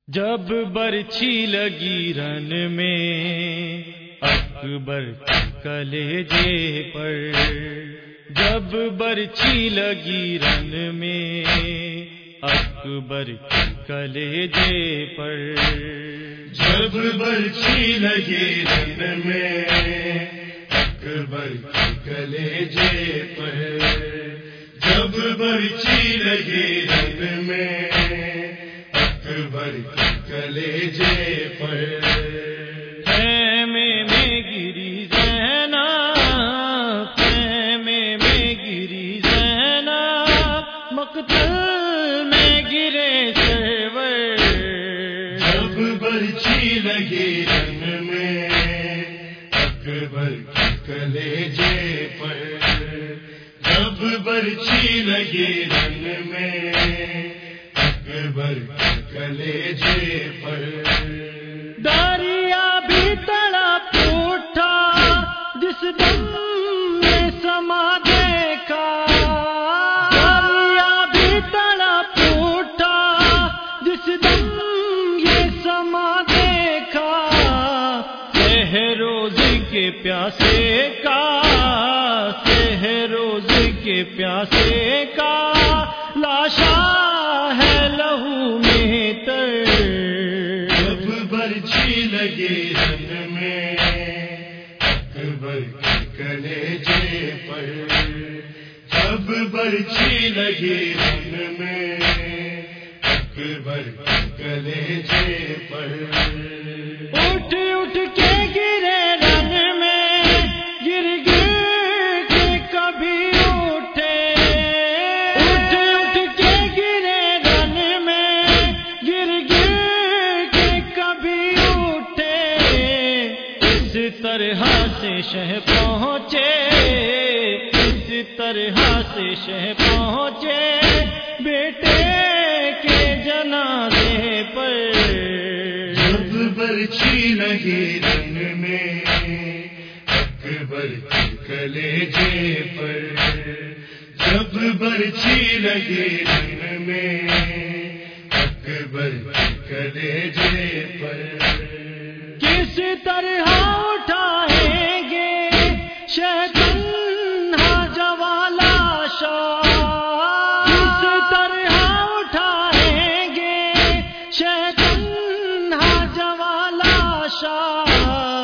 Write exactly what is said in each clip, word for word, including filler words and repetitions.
جب برچھی لگی رن میں اکبر کے کلیجے پر، جب برچھی لگی رن میں اکبر کے کلیجے پر، جب برچھی لگی رن میں اکبر کے کلیجے پر، جب برچھی لگی رن میں اکبر کے کلیجے پر، خیمے میں گری زینب، خیمے میں گری زینب، مقتل میں گرے سرور، جب برچھی لگی رن میں اکبر کے کلیجے پر، جب برچھی لگی رن میں اکبر کے کلیجے پر، دریا بھی تڑپ اٹھا جس دم میں سما دیکھا، دریا بھی تڑپ اٹھا جس دم یہ سما دیکھا، سحروز کے پیاسے کا، سحروز کے پیاسے کا لاشا ہے لہو میں تر، جب برچھی لگی رن میں اکبر کے کلیجے پر، جب برچھی لگی رن میں اکبر کے کلیجے پر، اٹھ اٹھ کے گرے رن میں، گر گر کے کبھی اٹھے، اٹھ اٹھ کے گرے رن میں، گر گر کے کبھی اٹھے، اس طرح سے شہ پہنچے، اس طرح سے شہ پہنچے بیٹے کے جنازے پر، جب برچھی لگی رن میں اکبر کے کلیجے پر، جب برچھی لگی رن میں اکبر کے کلیجے پر، کس طرح اٹھائیں گے شیطان جوالا شاہ، کس طرح اٹھائیں گے شیطان جوالا شاہ،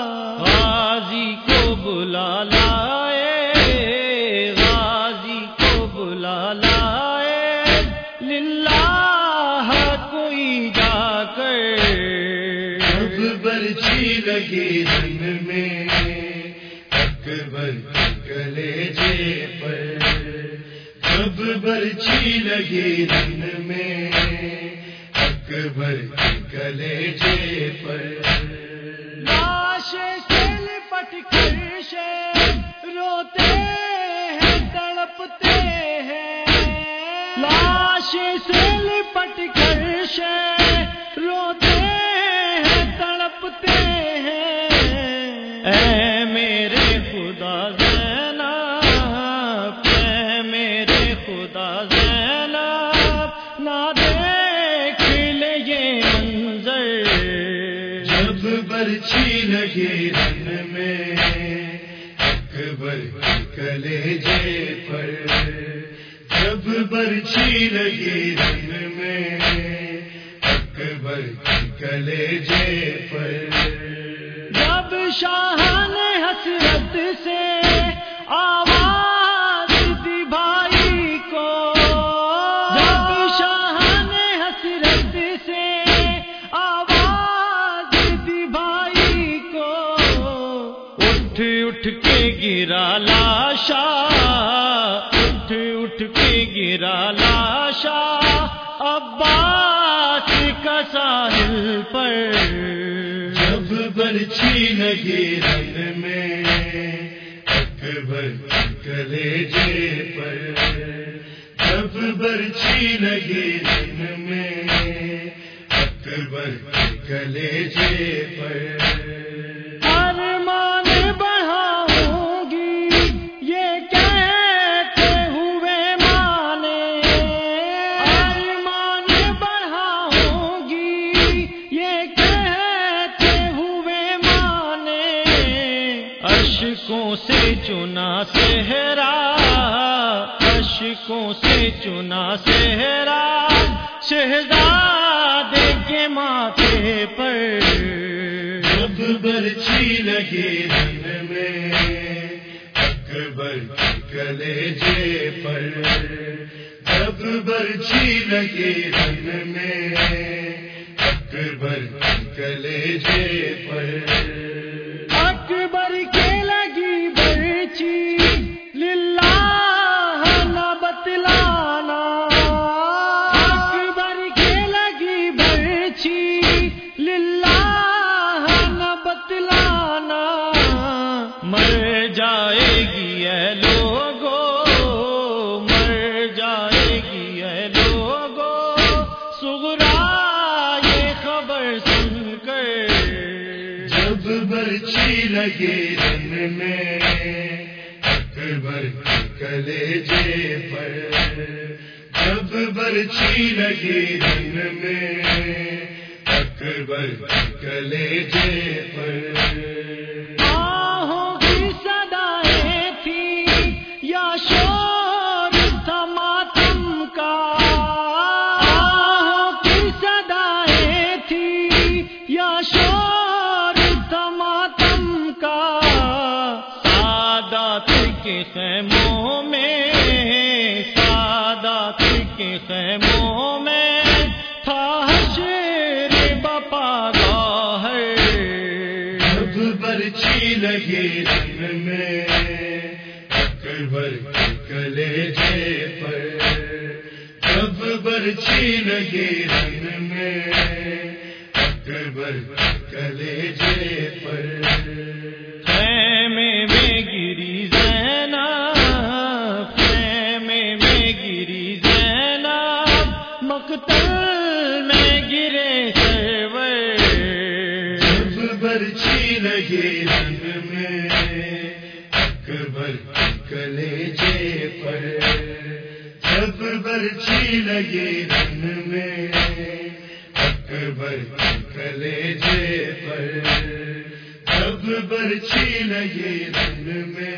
غازی کو بلا لائے، غازی کو بلا لائے، للہ کوئی جا کر، جب برچھی لگی رن میں اکبر کے کلیجے پر، جب برچھی لگی رن میں اکبر کے کلیجے پر، لاش سے لپٹ کر شیر روتے ہیں تڑپتے ہیں، لاش سے لپٹ کر شیر روتے ہیں تڑپتے ہیں، اے میرے خدا زینب، اے میرے خدا زینب، نہ دیکھ لے یہ منظر، جب برچھی لگی رن میں اکبر کے کلیجے پر، جب برچھی لگی رن میں اکبر کے کلیجے پر، جب شاہ نے حسرت سے آواز دی بھائی کو، جب شاہ نے حسرت سے آواز دی بھائی کو، اٹھ اٹھ کے گرا لاشا، اٹھ اٹھ کے گرا لاشا عباس کا ساحل پر، جب برچھی لگی رن میں اکبر کے کلیجے پر، جب برچھی لگی رن میں اکبر کے کلیجے پر، ارمان بڑھاؤں گی یہ کہتے ہوئے مانے، ارمان بڑھاؤں گی اشکوں سے چنا صحرا، اشکوں سے چنا صحرا، شہزادے کے ماتھے پر جب برچھی لگے رن میں اکبر کے کلیجے پر، جب برچھی لگے رن میں اکبر کے کلیجے پر، اکبر کے لگی برچی للہ نہ بتلانا، اکبر کے لگی برچی للہ نہ بتلانا، مر جائے گی اے لوگو، مر جائے گی اے لوگو، صغرا یہ خبر سن کر، جب برچھی لگے رن میں اکبر کے کلیجے پر، جب برچھی لگے رن میں اکبر کے کلیجے پر، آہوں کی صدائیں تھیں یا شور تھا ماتم کا، آہوں کی صدائیں تھیں یا شور تھا ماتم کا، سادات کے خیموں میں، سادات کے خیموں میں تھا حشر بپا گاہر، جب برچھی لگے رن میں اکبر کے کلیجے پر، جب برچھی لگے رن میں اکبر کے کلیجے پر، خیمے میں گری زینب، خیمے میں گری زینب، مقتل میں گرے سرور، جب برچھی لگے رن میں اکبر کے کلیجے پر، جب برچھی لگے رن میں اکبر کے کلیجے پر، جب برچھی لگے رن میں